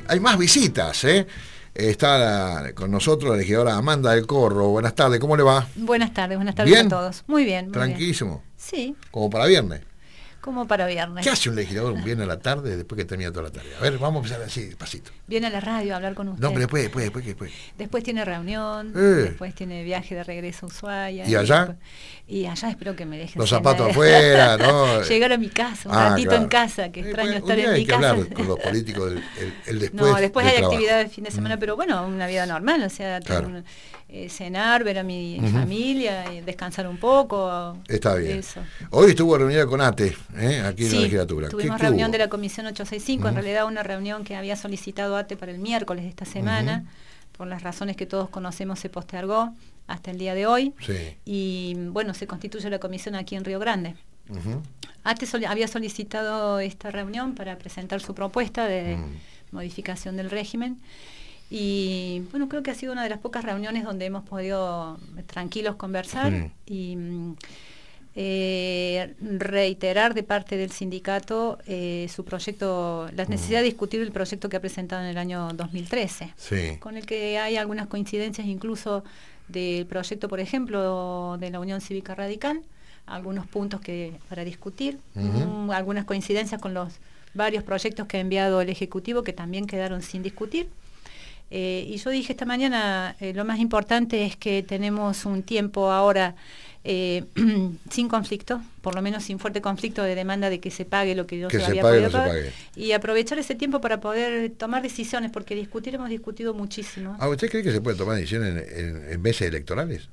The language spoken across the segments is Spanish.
hay más visitas, ¿eh? Está con nosotros la legisladora Amanda del Corro. Buenas tardes, ¿cómo le va? Buenas tardes ¿Bien? a todos. Muy bien. ¿Tranquilísimo? Sí. ¿Como para viernes? Como para viernes. ¿Qué hace un legislador un viernes a la tarde después que termina toda la tarea? A ver, vamos a empezar así, despacito. Viene a la radio a hablar con usted. No, pero después. Después tiene reunión, después tiene viaje de regreso a Ushuaia. ¿Y allá? Y allá espero que me dejen los zapatos afuera, ¿no? Llegar a mi casa, un ratito claro. en casa, que extraño estar en mi hay que casa. hablar con los políticos el después. No, después hay trabajo. actividades de fin de semana, pero bueno, una vida normal, o sea, claro. Cenar, ver a mi familia, y descansar un poco. Está bien. Eso. Hoy estuvo reunida con ATE, aquí en la legislatura. Tuvimos reunión de la Comisión 865, en realidad una reunión que había solicitado ATE para el miércoles de esta semana, por las razones que todos conocemos se postergó hasta el día de hoy, y bueno, se constituye la comisión aquí en Río Grande. ATE había solicitado esta reunión para presentar su propuesta de modificación del régimen. Y bueno, creo que ha sido una de las pocas reuniones donde hemos podido tranquilos conversar y reiterar de parte del sindicato su proyecto, la necesidad de discutir el proyecto que ha presentado en el año 2013, con el que hay algunas coincidencias incluso del proyecto, por ejemplo, de la Unión Cívica Radical, algunos puntos para discutir, algunas coincidencias con los varios proyectos que ha enviado el Ejecutivo que también quedaron sin discutir. Y yo dije esta mañana, lo más importante es que tenemos un tiempo ahora sin conflicto, por lo menos sin fuerte conflicto de demanda de que se pague lo que no se había podido pagar, y aprovechar ese tiempo para poder tomar decisiones, porque discutir hemos discutido muchísimo. ¿Usted cree que se puede tomar decisiones en meses electorales?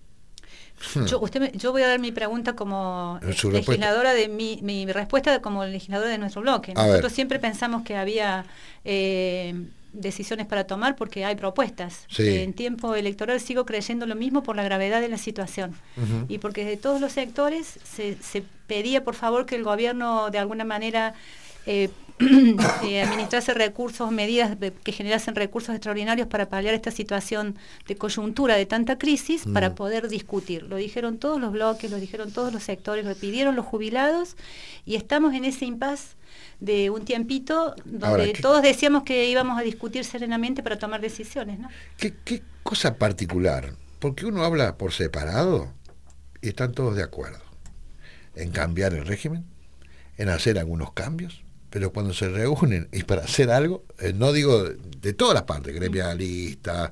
Yo voy a dar mi pregunta como legisladora de mi respuesta como legisladora de nuestro bloque. Nosotros siempre pensamos que había decisiones para tomar porque hay propuestas. En tiempo electoral sigo creyendo lo mismo por la gravedad de la situación y porque de todos los sectores se pedía por favor que el gobierno de alguna manera administrase recursos, medidas que generasen recursos extraordinarios para paliar esta situación de coyuntura de tanta crisis para poder discutir. Lo dijeron todos los bloques, lo dijeron todos los sectores, lo pidieron los jubilados y estamos en ese impasse de un tiempito donde todos decíamos que íbamos a discutir serenamente para tomar decisiones, ¿no? ¿Qué cosa particular? Porque uno habla por separado y están todos de acuerdo en cambiar el régimen, en hacer algunos cambios, pero cuando se reúnen y para hacer algo, no digo de todas las partes, gremialistas,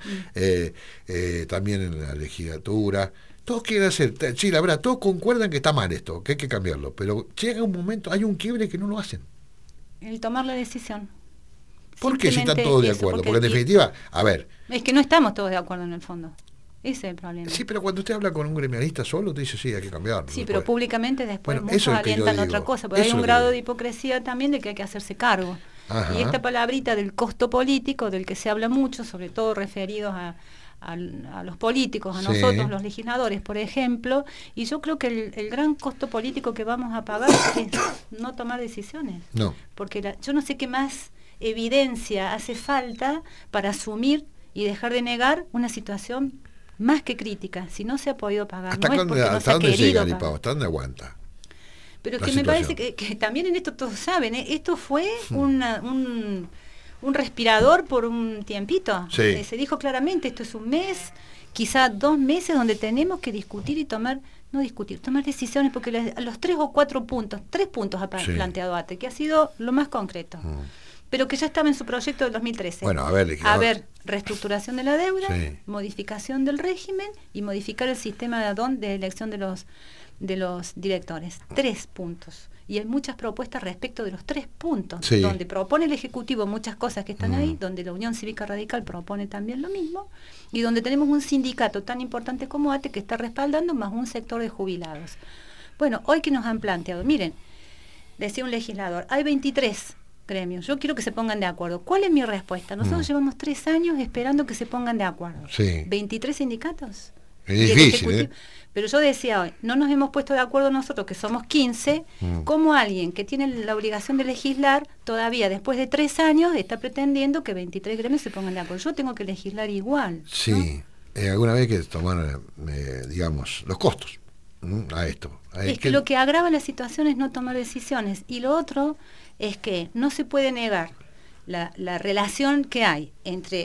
también en la legislatura, todos quieren hacer, sí, la verdad, todos concuerdan que está mal esto, que hay que cambiarlo, pero llega un momento, hay un quiebre que no lo hacen. El tomar la decisión. ¿Por qué si están todos de acuerdo? Porque en definitiva, a ver... Es que no estamos todos de acuerdo en el fondo. Ese es el problema. Sí, pero cuando usted habla con un gremialista solo, te dice, sí, hay que cambiarlo. Sí, pero públicamente después muchos alientan otra cosa, porque hay un grado de hipocresía también de que hay que hacerse cargo. Ajá. Y esta palabrita del costo político, del que se habla mucho, sobre todo referidos a los políticos, a nosotros los legisladores, por ejemplo, y yo creo que el gran costo político que vamos a pagar es no tomar decisiones. No. Porque yo no sé qué más evidencia hace falta para asumir y dejar de negar una situación más que crítica. Si no se ha podido pagar, ¿Hasta no es porque no se ha dónde querido llega, pagar. ¿Hasta dónde aguanta? Pero que me parece que también en esto todos saben, esto fue un respirador por un tiempito. Se dijo claramente, esto es un mes, quizá 2 meses donde tenemos que discutir y tomar decisiones, porque los 3 o 4 puntos, 3 puntos ha planteado ATE, que ha sido lo más concreto. Pero que ya estaba en su proyecto del 2013. Bueno, a ver, reestructuración de la deuda, modificación del régimen y modificar el sistema de elección de los directores. 3 puntos. Y hay muchas propuestas respecto de los 3 puntos, donde propone el Ejecutivo muchas cosas que están ahí, donde la Unión Cívica Radical propone también lo mismo, y donde tenemos un sindicato tan importante como ATE que está respaldando, más un sector de jubilados. Bueno, hoy que nos han planteado, miren, decía un legislador, hay 23 gremios, yo quiero que se pongan de acuerdo. ¿Cuál es mi respuesta? Nosotros llevamos 3 años esperando que se pongan de acuerdo. ¿23 sindicatos? Es difícil, Pero yo decía hoy, no nos hemos puesto de acuerdo nosotros, que somos 15, como alguien que tiene la obligación de legislar, todavía después de 3 años, está pretendiendo que 23 gremios se pongan de acuerdo. Yo tengo que legislar igual. Sí, ¿no? Alguna vez que tomar, digamos, los costos a esto. Es que lo que agrava la situación es no tomar decisiones. Y lo otro es que no se puede negar la relación que hay entre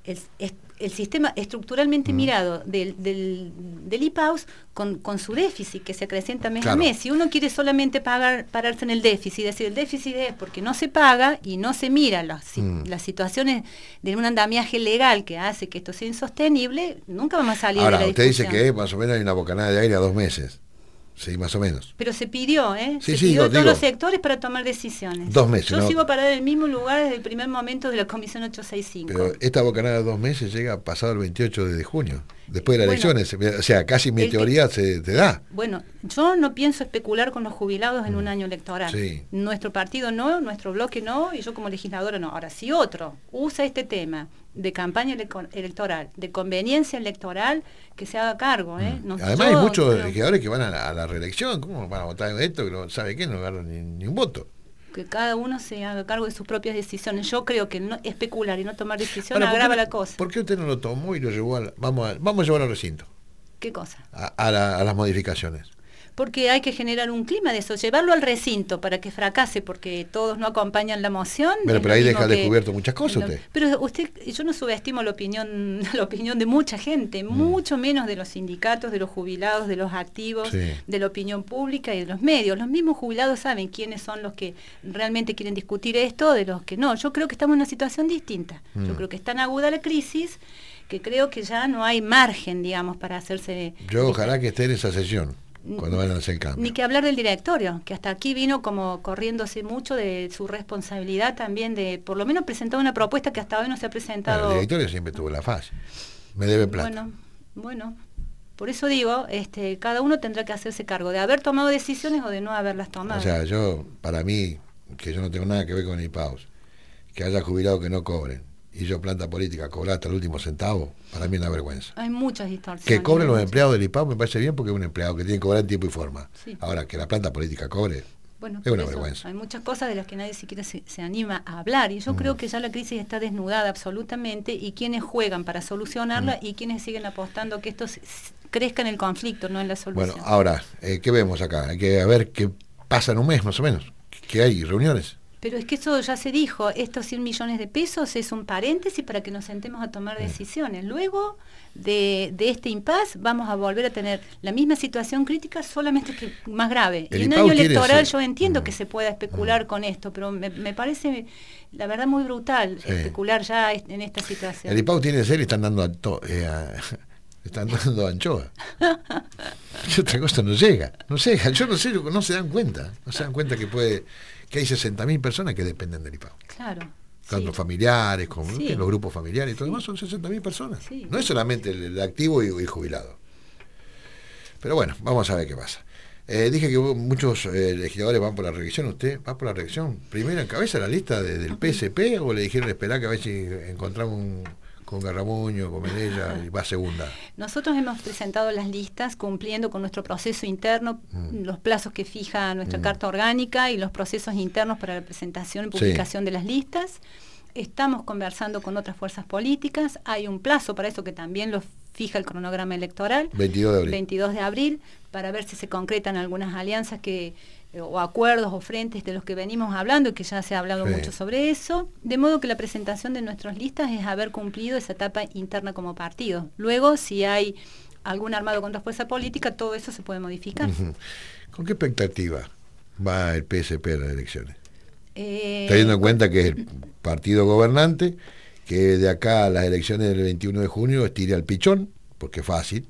el sistema estructuralmente mirado del IPAUS con su déficit, que se acrecienta mes a mes. Si uno quiere solamente pararse en el déficit, es decir, el déficit es porque no se paga y no se mira las situaciones de un andamiaje legal que hace que esto sea insostenible, nunca vamos a salir de la discusión. Ahora, usted dice que más o menos hay una bocanada de aire a 2 meses. Sí, más o menos. Pero se pidió, se pidió a todos los sectores para tomar decisiones. 2 meses. Yo sigo parada en el mismo lugar desde el primer momento de la Comisión 865. Pero esta bocanada de 2 meses llega pasado el 28 de junio, después de las elecciones. O sea, casi mi teoría te da. Bueno, yo no pienso especular con los jubilados en un año electoral. Sí. Nuestro partido no, nuestro bloque no, y yo como legisladora no. Ahora, si otro usa este tema de campaña electoral, de conveniencia electoral, que se haga cargo. Además hay muchos legisladores que van a la reelección. ¿Cómo van a votar en esto? Que no sabe qué, no agarran ni un voto. Que cada uno se haga cargo de sus propias decisiones. Yo creo que no especular y no tomar decisiones agrava la cosa. ¿Por qué usted no lo tomó y lo llevó vamos a llevarlo al recinto? ¿Qué cosa? A las modificaciones. Porque hay que generar un clima de eso, llevarlo al recinto para que fracase porque todos no acompañan la moción. Pero ahí deja descubierto muchas cosas usted. Pero yo no subestimo la opinión de mucha gente, mucho menos de los sindicatos, de los jubilados, de los activos, de la opinión pública y de los medios. Los mismos jubilados saben quiénes son los que realmente quieren discutir esto, de los que no. Yo creo que estamos en una situación distinta. Yo creo que es tan aguda la crisis que creo que ya no hay margen, digamos, para hacerse... Yo ojalá que esté en esa sesión. Cuando van a hacer el cambio. Ni que hablar del directorio, que hasta aquí vino como corriéndose mucho de su responsabilidad también de, por lo menos, presentar una propuesta que hasta hoy no se ha presentado. El directorio siempre tuvo la fase. Me debe plata. Bueno, por eso digo, cada uno tendrá que hacerse cargo de haber tomado decisiones o de no haberlas tomado. O sea, para mí, que yo no tengo nada que ver con el IPAUS, que haya jubilados que no cobren, y yo planta política cobrar hasta el último centavo, para mí es una vergüenza. Hay muchas distorsiones. Que cobren los empleados del IPAUS me parece bien porque es un empleado que tiene que cobrar en tiempo y forma. Sí. Ahora, que la planta política cobre, es una vergüenza. Hay muchas cosas de las que nadie siquiera se anima a hablar y yo creo que ya la crisis está desnudada absolutamente y quienes juegan para solucionarla y quienes siguen apostando que esto crezca en el conflicto, no en la solución. Bueno, ahora, ¿qué vemos acá? Hay que ver qué pasa en un mes más o menos. ¿Qué hay? ¿Reuniones? Pero es que eso ya se dijo, estos 100 millones de pesos es un paréntesis para que nos sentemos a tomar decisiones. Luego de este impasse vamos a volver a tener la misma situación crítica, solamente que más grave. Y en año electoral yo entiendo que se pueda especular con esto, pero me parece, la verdad, muy brutal especular ya en esta situación. El IPAU tiene que ser y están dando anchoa. Y otra cosa no llega. Yo no sé, no se dan cuenta. No se dan cuenta que hay 60.000 personas que dependen del IPAU. Claro. Tanto familiares como los grupos familiares y todo demás, son 60.000 personas. Sí. No es solamente el activo y el jubilado. Pero bueno, vamos a ver qué pasa. Dije que muchos legisladores van por la reelección. ¿Usted va por la reelección? ¿Primero en cabeza la lista del PSP o le dijeron esperar que a ver si encontramos con Garramuño, con Menella y va segunda? Nosotros hemos presentado las listas cumpliendo con nuestro proceso interno, los plazos que fija nuestra carta orgánica y los procesos internos para la presentación y publicación de las listas. Estamos conversando con otras fuerzas políticas, hay un plazo para eso que también lo fija el cronograma electoral, 22 de abril, para ver si se concretan algunas alianzas o acuerdos o frentes de los que venimos hablando y que ya se ha hablado mucho sobre eso, de modo que la presentación de nuestras listas es haber cumplido esa etapa interna como partido. Luego, si hay algún armado con otra fuerza política, todo eso se puede modificar. ¿Con qué expectativa va el PSP a las elecciones? Teniendo en cuenta que es el partido gobernante, que de acá a las elecciones del 21 de junio estire al pichón, porque es fácil,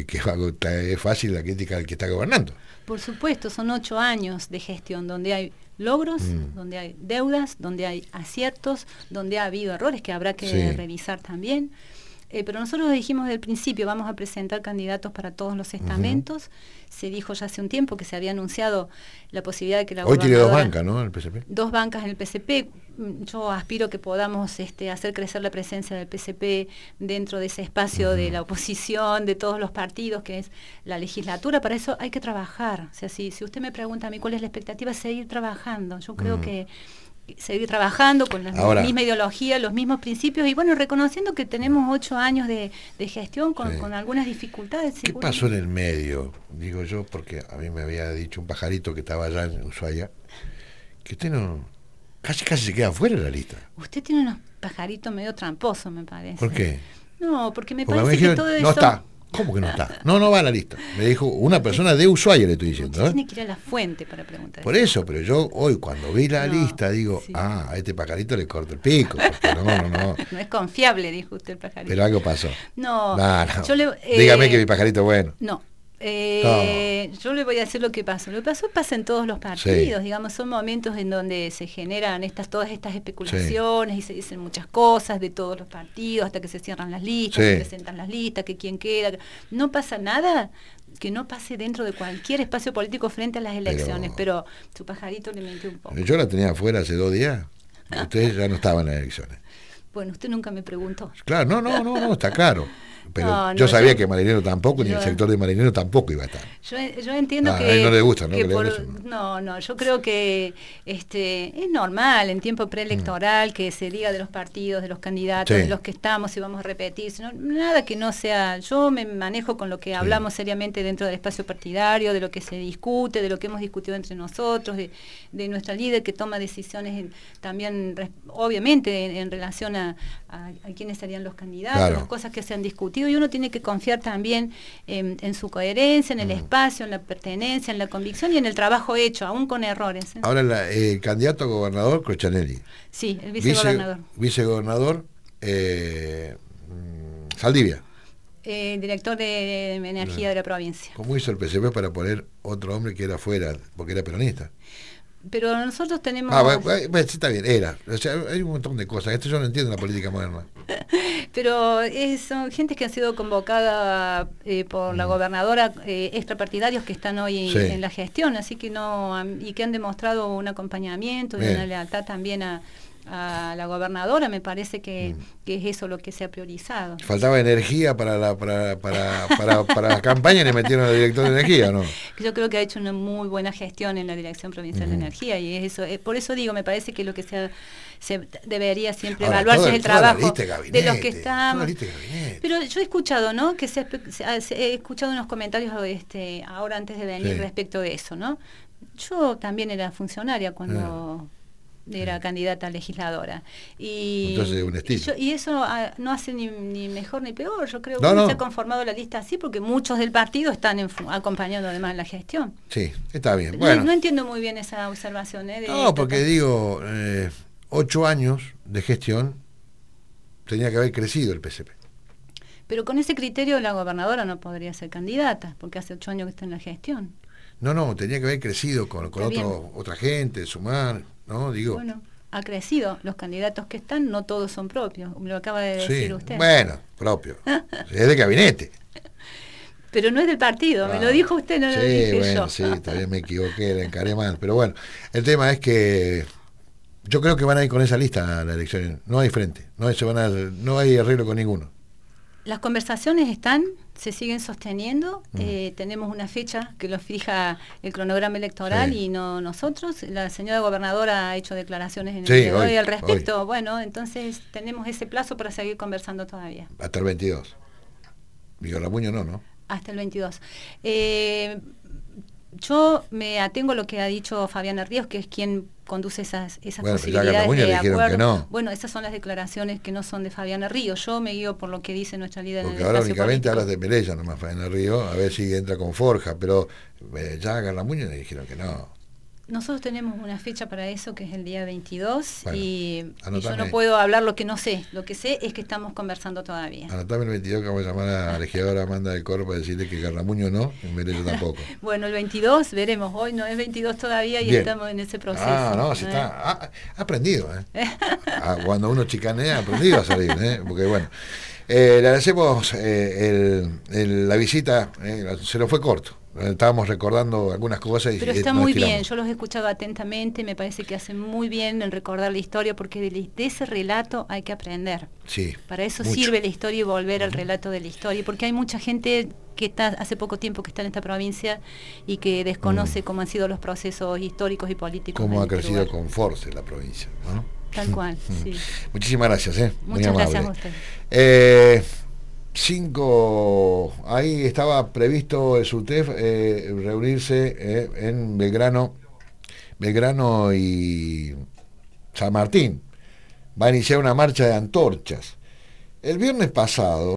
es fácil la crítica del que está gobernando. Por supuesto, son 8 años de gestión donde hay logros, donde hay deudas, donde hay aciertos, donde ha habido errores que habrá que revisar también. Pero nosotros dijimos desde el principio, vamos a presentar candidatos para todos los estamentos. Se dijo ya hace un tiempo que se había anunciado la posibilidad de que la Hoy tiene 2 bancas, ¿no? El PSP. 2 bancas en el PSP. Yo aspiro que podamos hacer crecer la presencia del PSP dentro de ese espacio de la oposición, de todos los partidos, que es la legislatura. Para eso hay que trabajar. O sea, si usted me pregunta a mí cuál es la expectativa, seguir trabajando. Yo creo que seguir trabajando con la misma ideología, los mismos principios y bueno, reconociendo que tenemos 8 años de gestión con algunas dificultades. ¿Qué pasó en el medio? Digo yo, porque a mí me había dicho un pajarito que estaba allá en Ushuaia, que usted casi se queda fuera de la lista. Usted tiene unos pajaritos medio tramposos, me parece. ¿Por qué? No, porque me parece dijeron, que todo eso... No está. ¿Cómo que no está? No va a la lista. Me dijo una persona de Ushuaia, le estoy diciendo. Usted tiene que ir a la fuente para preguntar. Por eso, pero yo hoy cuando vi la lista digo, a este pajarito le corto el pico. Porque no. No es confiable, dijo usted el pajarito. Pero algo pasó. No. Yo dígame que mi pajarito es bueno. No. Yo le voy a decir lo que pasó. Lo que pasa en todos los partidos, digamos, son momentos en donde se generan todas estas especulaciones y se dicen muchas cosas de todos los partidos hasta que se cierran las listas, se presentan las listas, que quién queda. No pasa nada que no pase dentro de cualquier espacio político frente a las elecciones, pero su pajarito le mintió un poco. Yo la tenía afuera hace 2 días. Usted ya no estaba en las elecciones. Bueno, usted nunca me preguntó. Claro, no, está claro. Pero yo sabía que Marinero tampoco, ni el sector de Marinero tampoco iba a estar. Yo entiendo que... A él no le gusta, ¿no? Yo creo que es normal en tiempo preelectoral que se diga de los partidos, de los candidatos, de los que estamos, si vamos a repetir, sino, nada que no sea... Yo me manejo con lo que hablamos seriamente dentro del espacio partidario, de lo que se discute, de lo que hemos discutido entre nosotros, de nuestra líder que toma decisiones también, obviamente, en relación a quiénes serían los candidatos, las cosas que se han discutido, y uno tiene que confiar también en su coherencia, en el espacio, en la pertenencia, en la convicción y en el trabajo hecho, aún con errores. Ahora el candidato a gobernador, Crochanelli. Sí, el vicegobernador. Vicegobernador, Saldivia. Director de energía de la provincia. ¿Cómo hizo el PCP para poner otro hombre que era fuera, porque era peronista? Pero nosotros tenemos... Sí, está bien, o sea, hay un montón de cosas. Esto yo no entiendo en la política moderna. Pero son gente que han sido convocada por la gobernadora, extrapartidarios que están hoy en la gestión, así que y que han demostrado un acompañamiento y una lealtad también a la gobernadora. Me parece que es eso lo que se ha priorizado. Faltaba energía para la campaña y le metieron al director de energía, ¿no? Yo creo que ha hecho una muy buena gestión en la Dirección Provincial de Energía, y eso, por eso digo, me parece que lo que se debería siempre evaluarse es el trabajo de los que estamos. Pero yo he escuchado, ¿no? Que he escuchado unos comentarios ahora antes de venir respecto de eso, ¿no? Yo también era funcionaria cuando era candidata a legisladora. Entonces, un estilo. Y eso no hace ni mejor ni peor. Yo creo que se ha conformado la lista así porque muchos del partido están acompañando además la gestión. Sí, está bien. Bueno. No entiendo muy bien esa observación. Porque digo, 8 años de gestión tenía que haber crecido el PCP. Pero con ese criterio la gobernadora no podría ser candidata, porque hace 8 años que está en la gestión. No, tenía que haber crecido con otra gente, sumar, ¿no? Digo. Bueno, ha crecido. Los candidatos que están, no todos son propios, lo acaba de decir usted. Bueno, propio. Es de gabinete. Pero no es del partido, me lo dijo usted, no lo dije yo. Sí, también me equivoqué, la encaré mal. Pero bueno, el tema es que yo creo que van a ir con esa lista a la elección. No hay frente, no hay arreglo con ninguno. Las conversaciones se siguen sosteniendo. Tenemos una fecha que lo fija el cronograma electoral y no nosotros. La señora gobernadora ha hecho declaraciones en el día de hoy al respecto. Bueno, entonces tenemos ese plazo para seguir conversando todavía. Hasta el 22. Miguel Ramuño no. Hasta el 22. Yo me atengo a lo que ha dicho Fabiana Ríos, que es quien conduce esas posibilidades de acuerdo. Que no. Bueno, esas son las declaraciones que no son de Fabiana Ríos. Yo me guío por lo que dice nuestra líder. Porque ahora únicamente hablas de Melella, nomás Fabiana Ríos, a ver si entra con Forja, pero ya a Garramuño le dijeron que no. Nosotros tenemos una fecha para eso, que es el día 22, bueno, y yo no puedo hablar lo que no sé. Lo que sé es que estamos conversando todavía. Anotame el 22, que vamos a llamar a la legisladora Amanda del Coro para decirle que Garramuño no, y Melella tampoco. Bueno, el 22, veremos. Hoy no es 22 todavía y estamos en ese proceso. Sí está. Ha aprendido, cuando uno chicanea, ha aprendido a salir, porque bueno. Le agradecemos la visita, se nos fue corto. Estábamos recordando algunas cosas. Pero está muy bien, yo los he escuchado atentamente, me parece que hacen muy bien en recordar la historia, porque de ese relato hay que aprender. Sí. Para eso sirve la historia y volver al relato de la historia, porque hay mucha gente que está hace poco tiempo que está en esta provincia y que desconoce cómo han sido los procesos históricos y políticos. Cómo ha crecido con fuerza la provincia, ¿no? Tal cual, sí. Muchísimas gracias, Muchas gracias a usted. 5, ahí estaba previsto el SUTEF reunirse en Belgrano y San Martín va a iniciar una marcha de antorchas. El viernes pasado